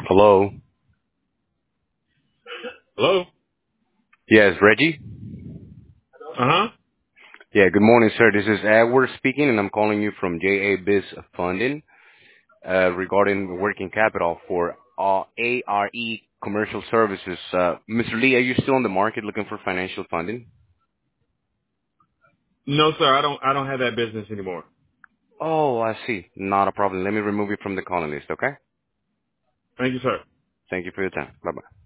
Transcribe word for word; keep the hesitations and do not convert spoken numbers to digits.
Hello. Hello? Yes, Reggie? Uh-huh. Yeah, good morning, sir. This is Edward speaking, and I'm calling you from J A Biz Funding uh, regarding working capital for uh, A R E Commercial Services. Uh, Mister Lee, are you still on the market looking for financial funding? No, sir, I don't I don't have that business anymore. Oh, I see. Not a problem. Let me remove you from the calling list, okay? Thank you, sir. Thank you for your time. Bye-bye.